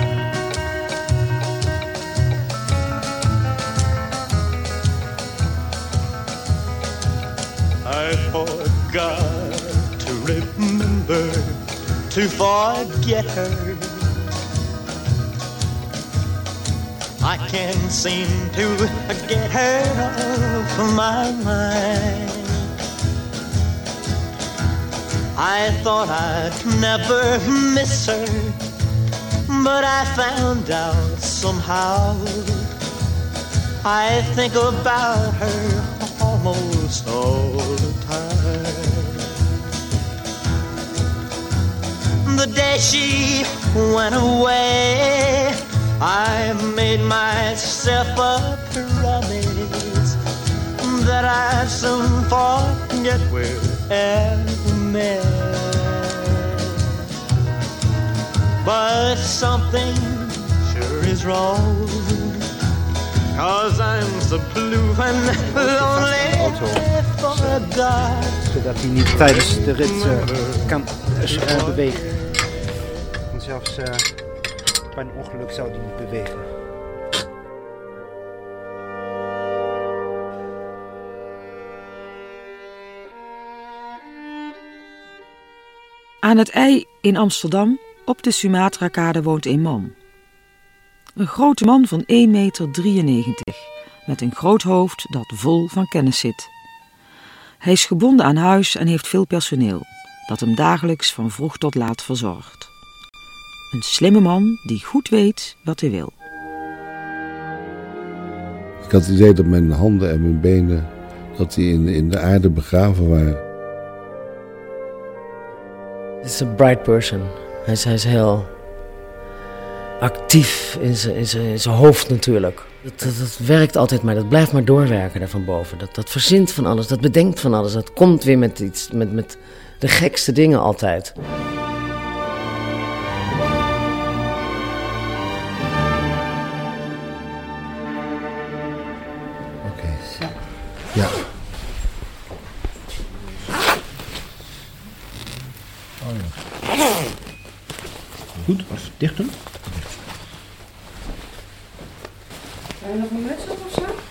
A: I forgot to remember to forget her. I can't seem to get her off my mind. I thought I'd never miss her, but I found out somehow. I think about her almost all the time. The day she went away, I made myself a promise that I'd soon forget we're ever met. But something sure is wrong, 'cause I'm so blue and lonely for God.
D: Zodat hij niet tijdens de rit kan bewegen. En zelfs bij een ongeluk zou hij niet bewegen.
E: Aan het IJ in Amsterdam, op de Sumatra-kade, woont een man. Een grote man van 1,93 meter, met een groot hoofd dat vol van kennis zit. Hij is gebonden aan huis en heeft veel personeel, dat hem dagelijks van vroeg tot laat verzorgt. Een slimme man die goed weet wat hij wil.
X: Ik had het idee dat mijn handen en mijn benen dat die in de aarde begraven waren.
Y: Het is een bright person. Hij is heel actief in zijn hoofd natuurlijk. Dat werkt altijd maar, dat blijft maar doorwerken daar van boven. Dat verzint van alles, dat bedenkt van alles. Dat komt weer met iets, met de gekste dingen altijd.
X: Oké. Ja.
D: Oh ja. Goed, of dicht doen?
Z: Ga je nog een muts op of zo?